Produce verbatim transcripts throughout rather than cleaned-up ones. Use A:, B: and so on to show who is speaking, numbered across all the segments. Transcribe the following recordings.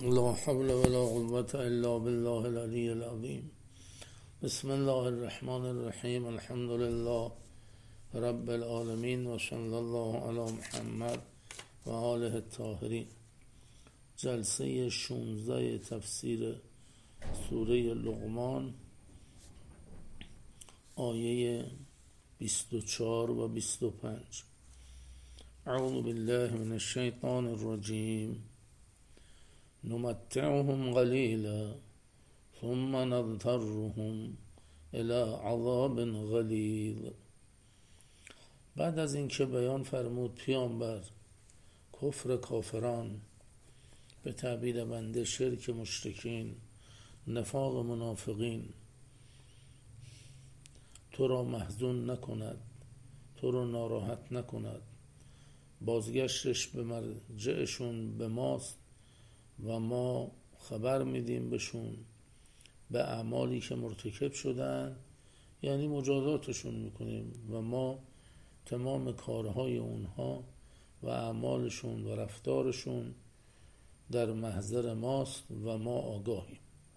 A: لا حول ولا قوة إلا بالله العلي العظيم. بسم الله الرحمن الرحیم. الحمد لله رب العالمین و صلی الله علی محمد و آله الطاهرین. جلسه شانزده تفسیر سوره لقمان، آیه بیست و چهار و بیست و پنج. اعوذ بالله من الشیطان الرجیم. نمتعهم قلیلا ثم نضطرهم الى عذاب غلیظ. بعد از اینکه بیان فرمود پیامبر کفر کافران، به تعبیر بنده شرک مشرکین، نفاق منافقین تو را محزون نکند، تو را ناراحت نکند، بازگشتش به مرجعشون به ماست و ما خبر میدیم بهشون به اعمالی که مرتکب شدن، یعنی مجازاتشون میکنیم و ما تمام کارهای اونها و اعمالشون و رفتارشون در محضر ماست و ما آگاهیم.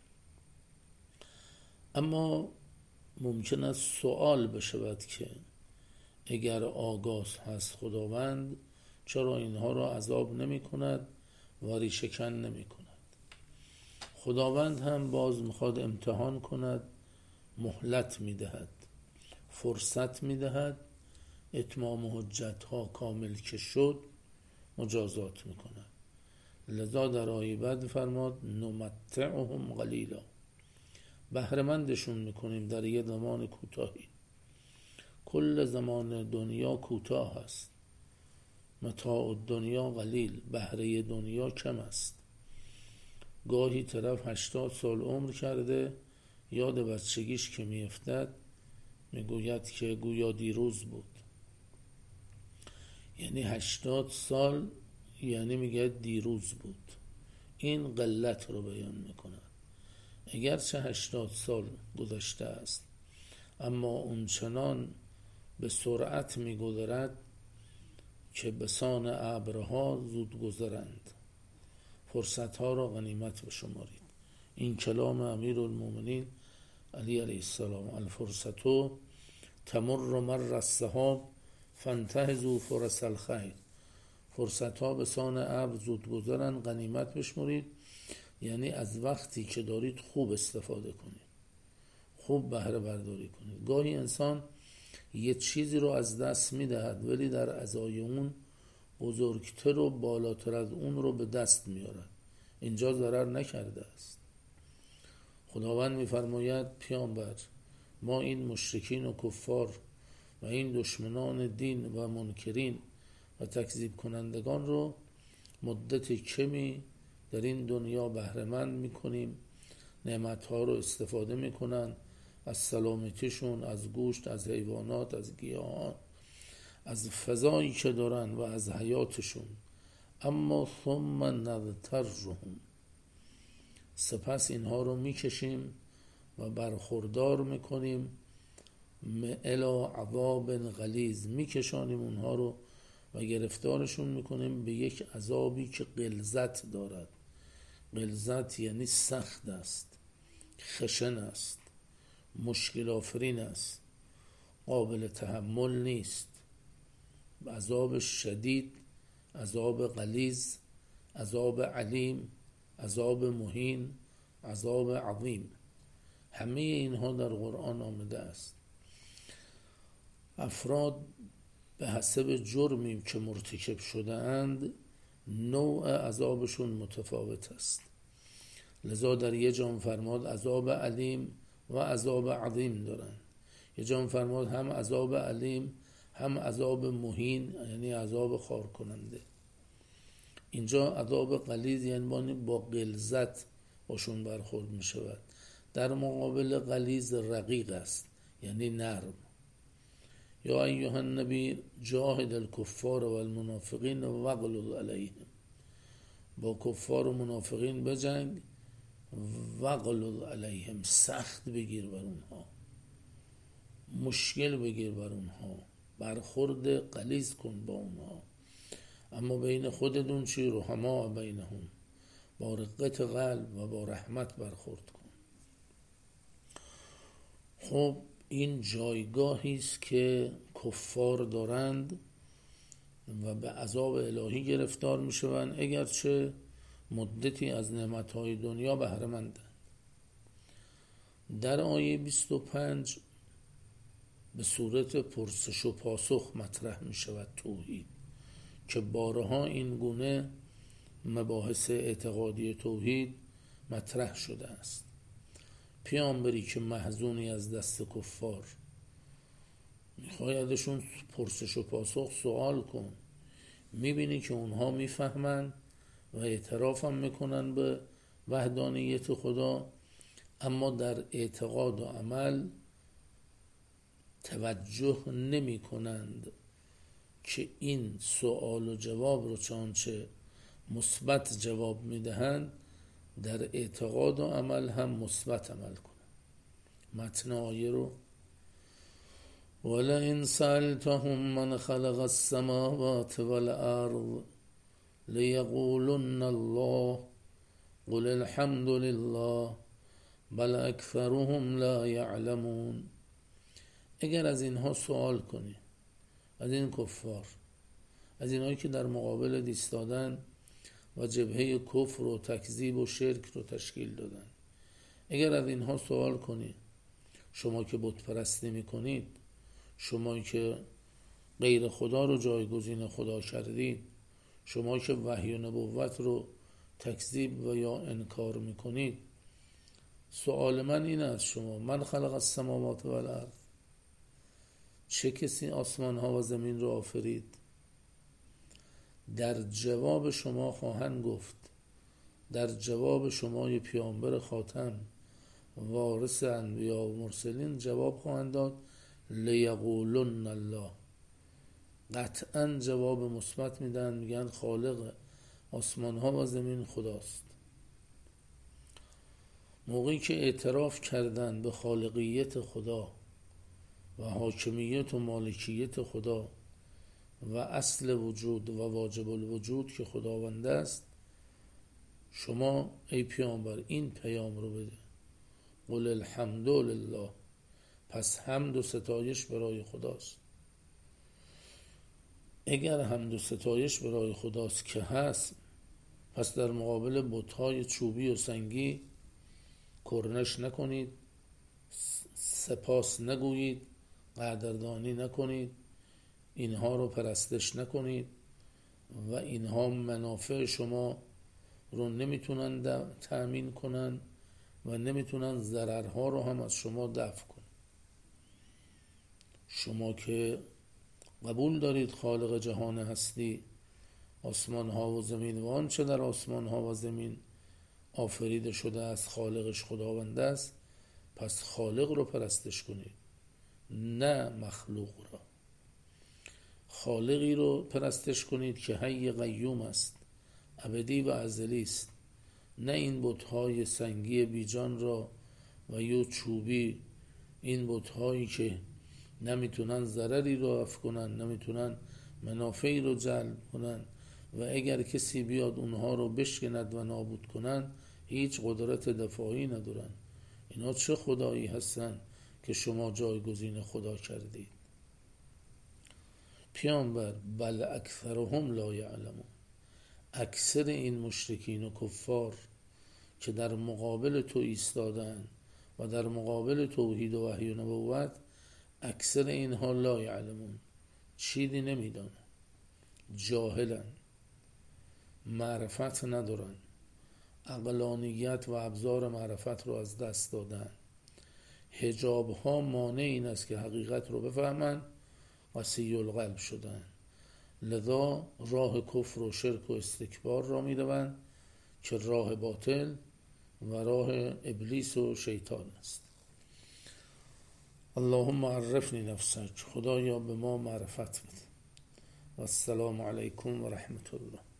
A: اما ممکن است سوال بشود که اگر آگاه هست خداوند، چرا اینها را عذاب نمی کند و ریشه کن نمی کند؟ خداوند هم باز میخواد امتحان کند، مهلت میدهد، فرصت میدهد، اتمام حجت ها کامل که شد مجازات میکند. لذا در آیه بعد فرماد نمتعهم قلیلا، بهره‌مندشون میکنیم در یه زمان کوتاهی. کل زمان دنیا کوتاه است. متاع دنیا قلیل، بهره دنیا کم است. گاهی طرف هشتاد سال عمر کرده، یاد بچگیش که میافتد میگوید که گویا دیروز بود. یعنی هشتاد سال یعنی میگه دیروز بود. این قلت رو بیان میکند. اگرچه هشتاد سال گذشته است، اما اونچنان به سرعت میگذرد که بسان ابرها زود گذرند. فرصتها را غنیمت بشمارید. این کلام امیرالمومنین علی علیه السلام. الفرصتو تمر مر السحاب فانتهزوا فرص الخیر. فرصتها بسان ابر زود گذرند، غنیمت بشمارید. یعنی از وقتی که دارید خوب استفاده کنید، خوب بهره برداری کنید. گاهی انسان یه چیزی رو از دست میدهد ولی در ازای اون بزرگتر و بالاتر از اون رو به دست میارد. اینجا ضرر نکرده است. خداوند میفرماید پیامبر، ما این مشرکین و کفار و این دشمنان دین و منکرین و تکذیب کنندگان رو مدت کمی در این دنیا بهره‌مند میکنیم. نعمتها رو استفاده میکنن، از سلامتیشون، از گوشت، از حیوانات، از گیاهان، از فضایی که دارن و از حیاتشون. اما ثم نضطرهم، سپس اینها رو میکشیم و برخوردار میکنیم الی عذاب غلیظ، میکشانیم اونها رو و گرفتارشون میکنیم به یک عذابی که غلظت دارد. غلظت یعنی سخت است، خشن است، مشکل آفرین است، قابل تحمل نیست. عذاب شدید، عذاب غلیظ، عذاب علیم، عذاب مهین، عذاب عظیم. همه اینها در قرآن آمده است. افراد به حسب جرمی که مرتکب شده اند نوع عذابشون متفاوت است. لذا در یه جا فرماد عذاب علیم و عذاب عظیم دارن. یه جا فرماد هم عذاب علیم هم عذاب مهین، یعنی عذاب خار کننده. اینجا عذاب غلیظ یعنی با غلظت باشون برخورد می شود. در مقابل غلیظ رقیق است، یعنی نرم. یا ایها النبی جاهد الکفار و المنافقین واغلظ علیهم، با کفار و منافقین بجنگ، واغلظ علیهم، سخت بگیر بر اونها، مشکل بگیر بر اونها، برخورد غلیظ کن با اونها. اما بین خودتون چی؟ رحما بینهم، با رقت قلب و با رحمت برخورد کن. خب این جایگاهی است که کفار دارند و به عذاب الهی گرفتار میشوند اگرچه مدتی از نعمتهای دنیا بهره مندند. در آیه بیست و پنج به صورت پرسش و پاسخ مطرح می شود توحید که بارها این گونه مباحث اعتقادی توحید مطرح شده است. پیامبری که محزونی از دست کفار، میخوای ازشون پرسش و پاسخ سوال کن، میبینی که اونها میفهمن و اعتراف هم میکنن به وحدانیت خدا، اما در اعتقاد و عمل توجه نمی کنند که این سوال و جواب رو چنانچه مثبت جواب میدهند در اعتقاد و عمل هم مثبت عمل کنند. متن آیه رو ولئن سألتهم من خلق السماوات والأرض لیقولن الله قل الحمد لله بل اکثرهم لا یعلمون. اگر از اینها سوال کنی، از این کفار، از اینهایی که در مقابل ایستادن و جبهه کفر و تکذیب و شرک رو تشکیل دادن، اگر از اینها سوال کنی، شما که بت پرستی میکنید، شما که غیر خدا رو جایگزین خدا کردید، شما که وحی و نبوت رو تکذیب و یا انکار میکنید، سوال من این است شما من خلق السماوات والارض، چه کسی آسمان ها و زمین رو آفرید؟ در جواب شما خواهند گفت، در جواب شما یه پیامبر خاتم وارث انبیا و مرسلین جواب خواهند داد لیقولن الله. قطعا جواب مثبت میدن، میگن خالق آسمان ها و زمین خداست. موقعی که اعتراف کردن به خالقیت خدا و حاکمیت و مالکیت خدا و اصل وجود و واجب الوجود که خداوند است، شما ای پیامبر این پیام رو بده، قل الحمد لله، پس حمد و ستایش برای خداست. اگر حمد و ستایش برای خداست که هست، پس در مقابل بت‌های چوبی و سنگی کرنش نکنید، سپاس نگویید، قدردانی نکنید، اینها رو پرستش نکنید و اینها منافع شما رو نمیتونن تأمین کنن و نمیتونن ضررها رو هم از شما دفع کنن. شما که قبول دارید خالق جهان هستی، آسمان ها و زمین و آنچه در آسمان ها و زمین آفریده شده است خالقش خداوند است، پس خالق رو پرستش کنید، نه مخلوق را. خالقی رو پرستش کنید که حی قیوم است، ابدی و ازلی است، نه این بت‌های سنگی بیجان را و یا چوبی، این بت‌هایی که نمیتونن ضرری رو رفع کنن، نمیتونن منافعی رو جلب کنن و اگر کسی بیاد اونها رو بشکند و نابود کنن هیچ قدرت دفاعی ندارن. اینا چه خدایی هستن که شما جایگزین خدا کردید؟ پیامبر بل اکثرهم لا یعلمون، اکثر این مشرکین و کفار که در مقابل تو ایستادن و در مقابل توحید و وحی و نبوت، اکثر اینها لا یعلمون، چیزی نمیدانن، جاهلن، معرفت ندارن، عقلانیت و ابزار معرفت رو از دست دادن. حجاب ها مانع این است که حقیقت رو بفهمن، وسیع القلب شدن، لذا راه کفر و شرک و استکبار را می روند که راه باطل و راه ابلیس و شیطان است. اللهم عرفنی نفسک، خدایا به ما معرفت بده. و السلام علیکم و رحمت الله.